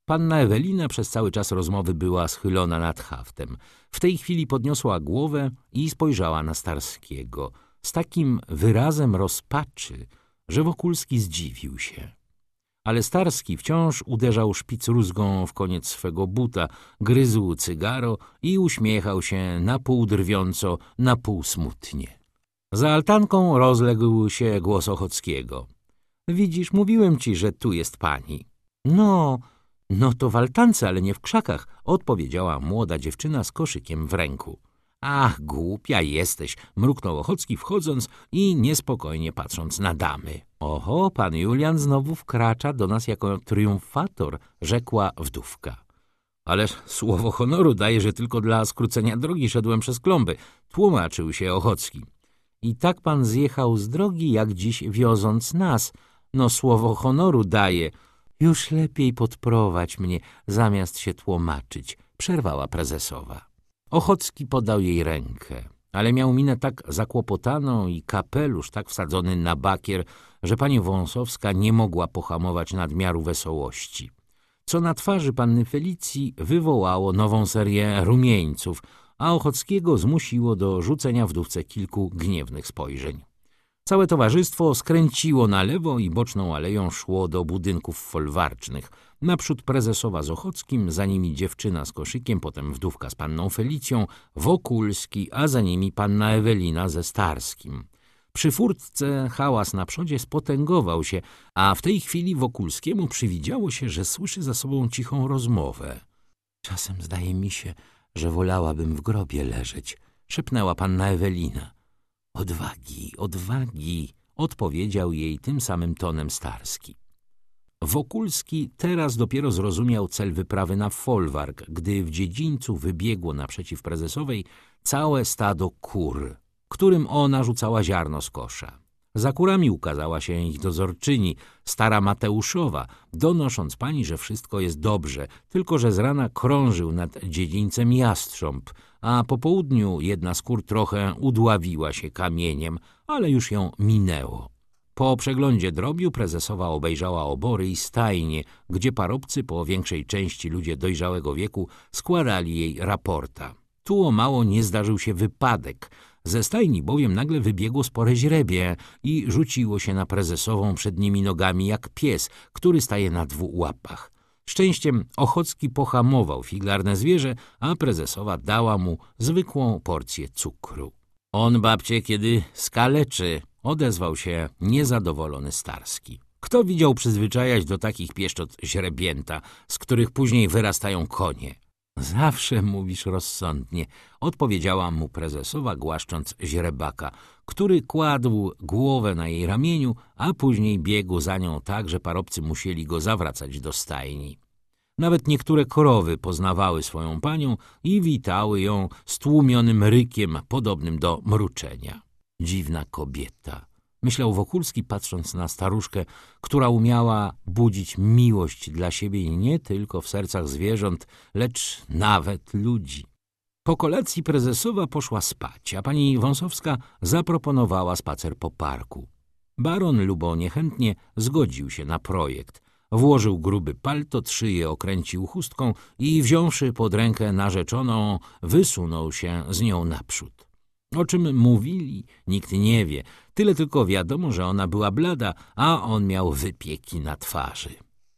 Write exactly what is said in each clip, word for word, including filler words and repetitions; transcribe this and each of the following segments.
Panna Ewelina przez cały czas rozmowy była schylona nad haftem. W tej chwili podniosła głowę i spojrzała na Starskiego z takim wyrazem rozpaczy, że Wokulski zdziwił się. Ale Starski wciąż uderzał szpicrózgą w koniec swego buta, gryzł cygaro i uśmiechał się na pół drwiąco, na pół smutnie. Za altanką rozległ się głos Ochockiego. Widzisz, mówiłem ci, że tu jest pani. No, no to w altance, ale nie w krzakach, odpowiedziała młoda dziewczyna z koszykiem w ręku. Ach, głupia jesteś, mruknął Ochocki wchodząc i niespokojnie patrząc na damy. Oho, pan Julian znowu wkracza do nas jako triumfator, rzekła wdówka. Ależ słowo honoru daje, że tylko dla skrócenia drogi szedłem przez klomby, tłumaczył się Ochocki. I tak pan zjechał z drogi, jak dziś wioząc nas. No słowo honoru daje. Już lepiej podprowadź mnie, zamiast się tłumaczyć, przerwała prezesowa. Ochocki podał jej rękę, ale miał minę tak zakłopotaną i kapelusz tak wsadzony na bakier, że pani Wąsowska nie mogła pohamować nadmiaru wesołości. Co na twarzy panny Felicji wywołało nową serię rumieńców, a Ochockiego zmusiło do rzucenia wdówce kilku gniewnych spojrzeń. Całe towarzystwo skręciło na lewo i boczną aleją szło do budynków folwarcznych. Naprzód prezesowa z Ochockim, za nimi dziewczyna z koszykiem, potem wdówka z panną Felicją, Wokulski, a za nimi panna Ewelina ze Starskim. Przy furtce hałas na przodzie spotęgował się, a w tej chwili Wokulskiemu przywidziało się, że słyszy za sobą cichą rozmowę. Czasem zdaje mi się, że wolałabym w grobie leżeć, szepnęła panna Ewelina. Odwagi, odwagi, odpowiedział jej tym samym tonem Starski. Wokulski teraz dopiero zrozumiał cel wyprawy na folwark, gdy w dziedzińcu wybiegło naprzeciw prezesowej całe stado kur, którym ona rzucała ziarno z kosza. Za kurami ukazała się ich dozorczyni, stara Mateuszowa, donosząc pani, że wszystko jest dobrze, tylko że z rana krążył nad dziedzińcem jastrząb, a po południu jedna z kur trochę udławiła się kamieniem, ale już ją minęło. Po przeglądzie drobiu prezesowa obejrzała obory i stajnie, gdzie parobcy, po większej części ludzie dojrzałego wieku, składali jej raporta. Tu o mało nie zdarzył się wypadek. Ze stajni bowiem nagle wybiegło spore źrebie i rzuciło się na prezesową przednimi nogami jak pies, który staje na dwóch łapach. Szczęściem Ochocki pohamował figlarne zwierzę, a prezesowa dała mu zwykłą porcję cukru. On, babcie, kiedy skaleczy, odezwał się niezadowolony Starski. Kto widział przyzwyczajać do takich pieszczot źrebięta, z których później wyrastają konie? Zawsze mówisz rozsądnie, odpowiedziała mu prezesowa, głaszcząc źrebaka, który kładł głowę na jej ramieniu, a później biegł za nią tak, że parobcy musieli go zawracać do stajni. Nawet niektóre krowy poznawały swoją panią i witały ją stłumionym rykiem podobnym do mruczenia. Dziwna kobieta, myślał Wokulski, patrząc na staruszkę, która umiała budzić miłość dla siebie nie tylko w sercach zwierząt, lecz nawet ludzi. Po kolacji prezesowa poszła spać, a pani Wąsowska zaproponowała spacer po parku. Baron lubo niechętnie zgodził się na projekt. Włożył gruby paltot, szyję okręcił chustką i wziąwszy pod rękę narzeczoną, wysunął się z nią naprzód. O czym mówili, nikt nie wie, tyle tylko wiadomo, że ona była blada, a on miał wypieki na twarzy.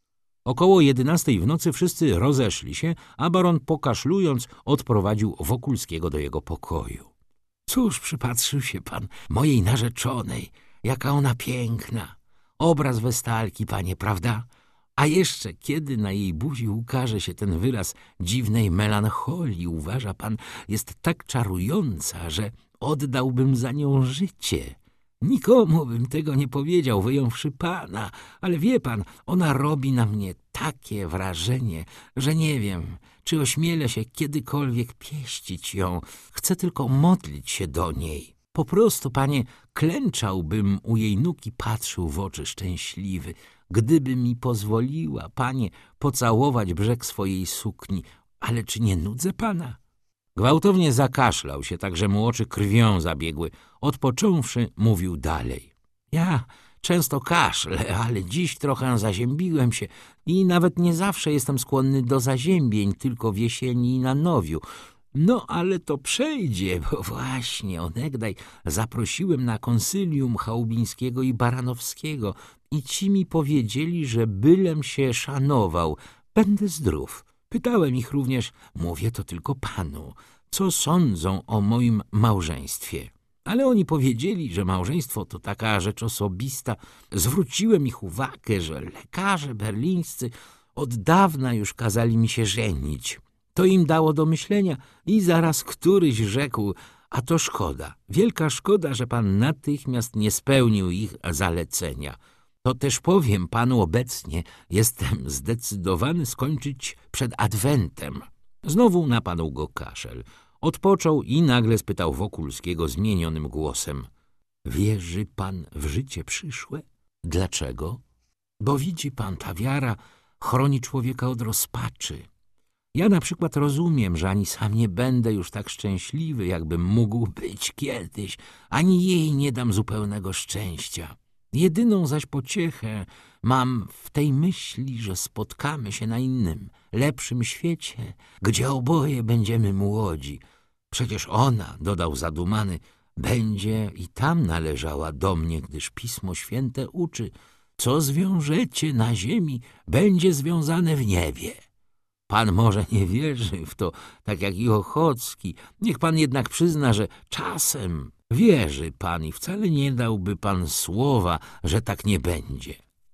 Około jedenastej w nocy wszyscy rozeszli się, a baron pokaszlując odprowadził Wokulskiego do jego pokoju. Cóż, przypatrzył się pan mojej narzeczonej, jaka ona piękna. Obraz Westalki, panie, prawda? A jeszcze kiedy na jej buzi ukaże się ten wyraz dziwnej melancholii, uważa pan, jest tak czarująca, że oddałbym za nią życie. Nikomu bym tego nie powiedział, wyjąwszy pana, ale wie pan, ona robi na mnie takie wrażenie, że nie wiem, czy ośmielę się kiedykolwiek pieścić ją. Chcę tylko modlić się do niej. Po prostu, panie, klęczałbym u jej nóg i patrzył w oczy szczęśliwy. Gdyby mi pozwoliła, panie, pocałować brzeg swojej sukni, ale czy nie nudzę pana? Gwałtownie zakaszlał się, tak że mu oczy krwią zabiegły. Odpocząwszy, mówił dalej. Ja często kaszlę, ale dziś trochę zaziębiłem się i nawet nie zawsze jestem skłonny do zaziębień, tylko w jesieni i na nowiu. No, ale to przejdzie, bo właśnie onegdaj zaprosiłem na konsylium Chałubińskiego i Baranowskiego i ci mi powiedzieli, że bylem się szanował, będę zdrów. Pytałem ich również, mówię to tylko panu, co sądzą o moim małżeństwie. Ale oni powiedzieli, że małżeństwo to taka rzecz osobista. Zwróciłem ich uwagę, że lekarze berlińscy od dawna już kazali mi się żenić. To im dało do myślenia i zaraz któryś rzekł, a to szkoda, wielka szkoda, że pan natychmiast nie spełnił ich zalecenia. To też powiem panu obecnie, jestem zdecydowany skończyć przed adwentem. Znowu napadł go kaszel. Odpoczął i nagle spytał Wokulskiego zmienionym głosem. Wierzy pan w życie przyszłe? Dlaczego? Bo widzi pan, ta wiara chroni człowieka od rozpaczy. Ja na przykład rozumiem, że ani sam nie będę już tak szczęśliwy, jakbym mógł być kiedyś, ani jej nie dam zupełnego szczęścia. Jedyną zaś pociechę mam w tej myśli, że spotkamy się na innym, lepszym świecie, gdzie oboje będziemy młodzi. Przecież ona, dodał zadumany, będzie i tam należała do mnie, gdyż Pismo Święte uczy, co zwiążecie na ziemi, będzie związane w niebie. Pan może nie wierzy w to, tak jak i Ochocki. Niech pan jednak przyzna, że czasem wierzy pan i wcale nie dałby pan słowa, że tak nie będzie.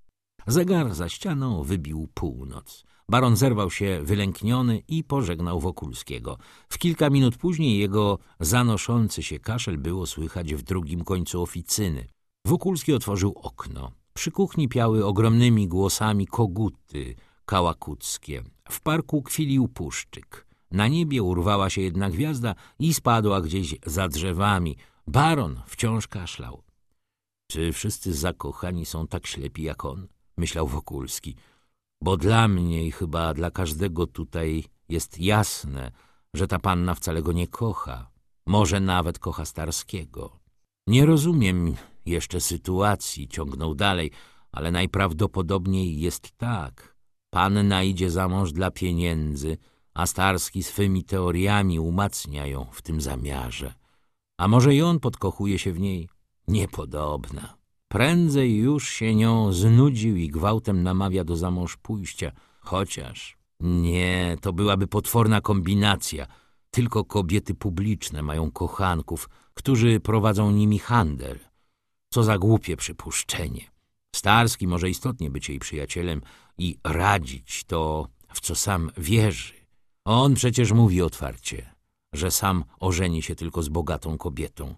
Zegar za ścianą wybił północ. Baron zerwał się wylękniony i pożegnał Wokulskiego. W kilka minut później jego zanoszący się kaszel było słychać w drugim końcu oficyny. Wokulski otworzył okno. Przy kuchni piały ogromnymi głosami koguty kałakuckie. W parku kwilił puszczyk. Na niebie urwała się jedna gwiazda i spadła gdzieś za drzewami. Baron wciąż kaszlał. Czy wszyscy zakochani są tak ślepi jak on? Myślał Wokulski. Bo dla mnie i chyba dla każdego tutaj jest jasne, że ta panna wcale go nie kocha. Może nawet kocha Starskiego. Nie rozumiem jeszcze sytuacji, ciągnął dalej, ale najprawdopodobniej jest tak. Panna idzie za mąż dla pieniędzy, a Starski swymi teoriami umacnia ją w tym zamiarze. A może i on podkochuje się w niej? Niepodobna. Prędzej już się nią znudził i gwałtem namawia do zamąż pójścia. Chociaż nie, to byłaby potworna kombinacja. Tylko kobiety publiczne mają kochanków, którzy prowadzą nimi handel. Co za głupie przypuszczenie. Starski może istotnie być jej przyjacielem i radzić to, w co sam wierzy. On przecież mówi otwarcie, że sam ożeni się tylko z bogatą kobietą.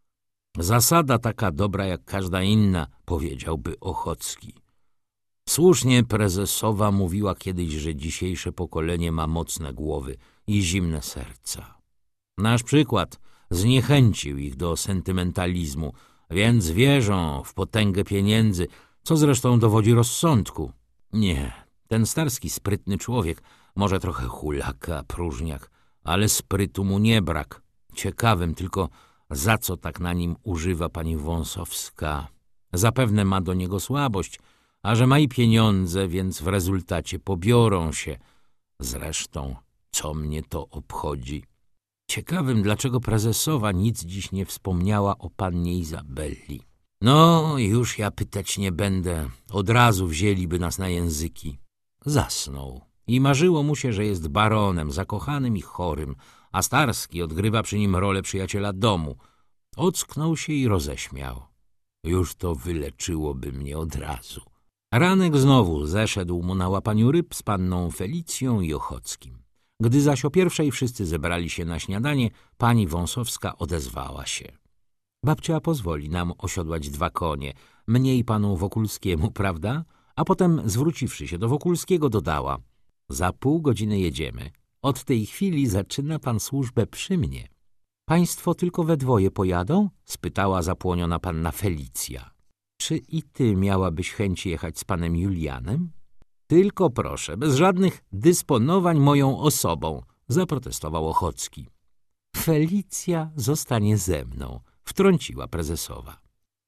Zasada taka dobra jak każda inna, powiedziałby Ochocki. Słusznie prezesowa mówiła kiedyś, że dzisiejsze pokolenie ma mocne głowy i zimne serca. Nasz przykład zniechęcił ich do sentymentalizmu, więc wierzą w potęgę pieniędzy, co zresztą dowodzi rozsądku. Nie, ten Starski sprytny człowiek, może trochę hulaka, próżniak, ale sprytu mu nie brak. Ciekawym tylko, za co tak na nim używa pani Wąsowska. Zapewne ma do niego słabość, a że ma i pieniądze, więc w rezultacie pobiorą się. Zresztą, co mnie to obchodzi? Ciekawym, dlaczego prezesowa nic dziś nie wspomniała o pannie Izabeli. No, już ja pytać nie będę. Od razu wzięliby nas na języki. Zasnął i marzyło mu się, że jest baronem, zakochanym i chorym, a Starski odgrywa przy nim rolę przyjaciela domu. Ocknął się i roześmiał. Już to wyleczyłoby mnie od razu. Ranek znowu zeszedł mu na łapaniu ryb z panną Felicją i Ochockim. Gdy zaś o pierwszej wszyscy zebrali się na śniadanie, pani Wąsowska odezwała się. Babcia pozwoli nam osiodłać dwa konie, mnie i panu Wokulskiemu, prawda? A potem, zwróciwszy się do Wokulskiego, dodała. Za pół godziny jedziemy. Od tej chwili zaczyna pan służbę przy mnie. Państwo tylko we dwoje pojadą? Spytała zapłoniona panna Felicja. Czy i ty miałabyś chęć jechać z panem Julianem? Tylko proszę, bez żadnych dysponowań moją osobą, zaprotestował Ochocki. Felicja zostanie ze mną, wtrąciła prezesowa.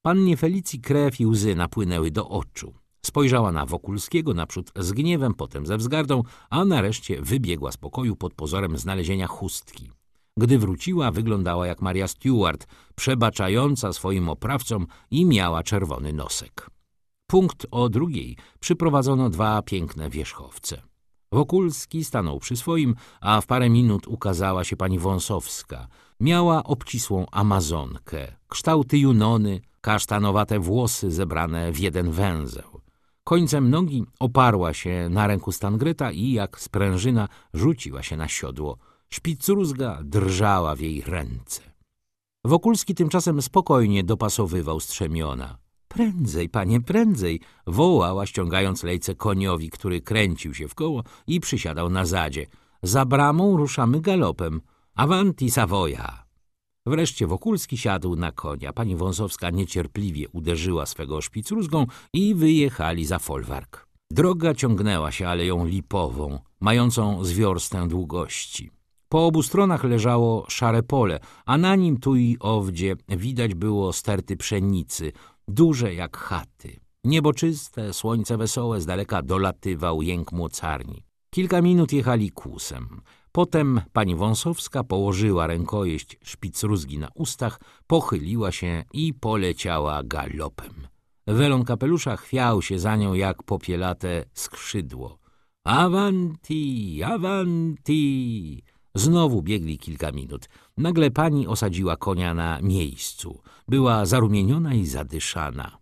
Pannie Felicji krew i łzy napłynęły do oczu. Spojrzała na Wokulskiego, naprzód z gniewem, potem ze wzgardą, a nareszcie wybiegła z pokoju pod pozorem znalezienia chustki. Gdy wróciła, wyglądała jak Maria Stuart, przebaczająca swoim oprawcom i miała czerwony nosek. Punkt o drugiej przyprowadzono dwa piękne wierzchowce. Wokulski stanął przy swoim, a w parę minut ukazała się pani Wąsowska. Miała obcisłą amazonkę, kształty Junony, kasztanowate włosy zebrane w jeden węzeł. Końcem nogi oparła się na ręku Stangreta i jak sprężyna rzuciła się na siodło. Szpicrózga drżała w jej ręce. Wokulski tymczasem spokojnie dopasowywał strzemiona. Prędzej, panie, prędzej, wołała, ściągając lejce koniowi, który kręcił się w koło i przysiadał na zadzie. Za bramą ruszamy galopem. Avanti Savoia! Wreszcie Wokulski siadł na konia. Pani Wąsowska niecierpliwie uderzyła swego szpicrózgą i wyjechali za folwark. Droga ciągnęła się aleją lipową, mającą z wiorstę długości. Po obu stronach leżało szare pole, a na nim tu i owdzie widać było sterty pszenicy, duże jak chaty. Niebo czyste, słońce wesołe, z daleka dolatywał jęk mocarni. Kilka minut jechali kłusem. Potem pani Wąsowska położyła rękojeść szpicrózgi na ustach, pochyliła się i poleciała galopem. Welon kapelusza chwiał się za nią jak popielate skrzydło. Avanti, avanti! Znowu biegli kilka minut. Nagle pani osadziła konia na miejscu. Była zarumieniona i zadyszana.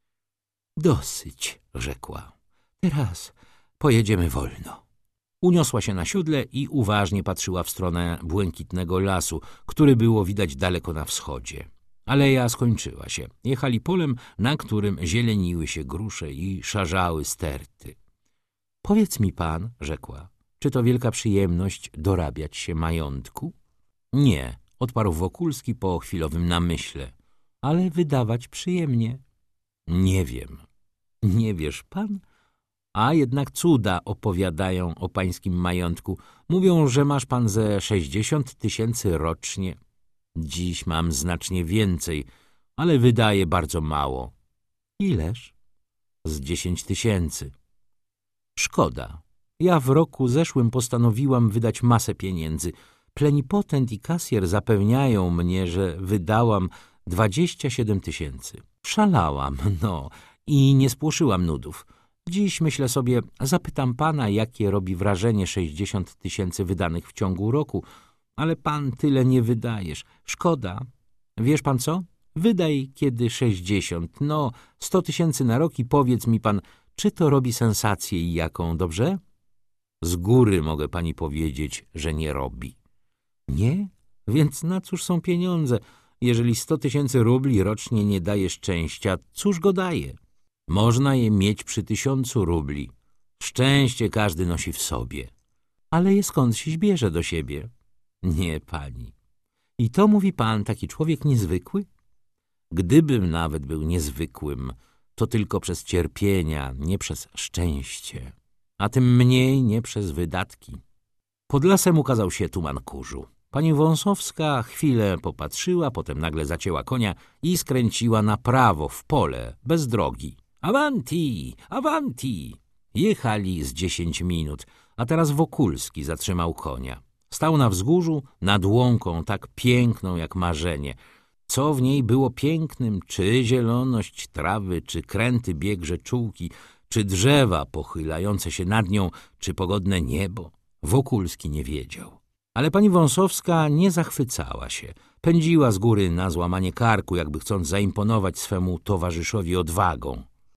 Dosyć, rzekła. Teraz pojedziemy wolno. Uniosła się na siodle i uważnie patrzyła w stronę błękitnego lasu, który było widać daleko na wschodzie. Aleja skończyła się. Jechali polem, na którym zieleniły się grusze i szarzały sterty. Powiedz mi pan, rzekła, czy to wielka przyjemność dorabiać się majątku? Nie, odparł Wokulski po chwilowym namyśle, ale wydawać przyjemnie. Nie wiem. Nie wiesz pan? A jednak cuda opowiadają o pańskim majątku. Mówią, że masz pan ze sześćdziesiąt tysięcy rocznie. Dziś mam znacznie więcej, ale wydaje bardzo mało. Ileż? Z dziesięć tysięcy. Szkoda. Ja w roku zeszłym postanowiłam wydać masę pieniędzy. Plenipotent i kasjer zapewniają mnie, że wydałam dwadzieścia siedem tysięcy. Szalałam, no, i nie spłoszyłam nudów. Dziś myślę sobie, zapytam pana, jakie robi wrażenie sześćdziesiąt tysięcy wydanych w ciągu roku, ale pan tyle nie wydajesz. Szkoda. Wiesz pan co? Wydaj kiedy sześćdziesiąt, no, sto tysięcy na rok i powiedz mi pan, czy to robi sensację i jaką, dobrze? Z góry mogę pani powiedzieć, że nie robi. Nie? Więc na cóż są pieniądze? Jeżeli sto tysięcy rubli rocznie nie daje szczęścia, cóż go daje? Można je mieć przy tysiącu rubli. Szczęście każdy nosi w sobie. Ale je skąd się bierze do siebie? Nie, pani. I to mówi pan, taki człowiek niezwykły? Gdybym nawet był niezwykłym, to tylko przez cierpienia, nie przez szczęście. A tym mniej nie przez wydatki. Pod lasem ukazał się tuman kurzu. Pani Wąsowska chwilę popatrzyła, potem nagle zacięła konia i skręciła na prawo, w pole, bez drogi. Avanti, avanti! Jechali z dziesięć minut, a teraz Wokulski zatrzymał konia. Stał na wzgórzu, nad łąką tak piękną jak marzenie. Co w niej było pięknym, czy zieloność trawy, czy kręty bieg rzeczułki, czy drzewa pochylające się nad nią, czy pogodne niebo? Wokulski nie wiedział. Ale pani Wąsowska nie zachwycała się. Pędziła z góry na złamanie karku, jakby chcąc zaimponować swemu towarzyszowi odwagą.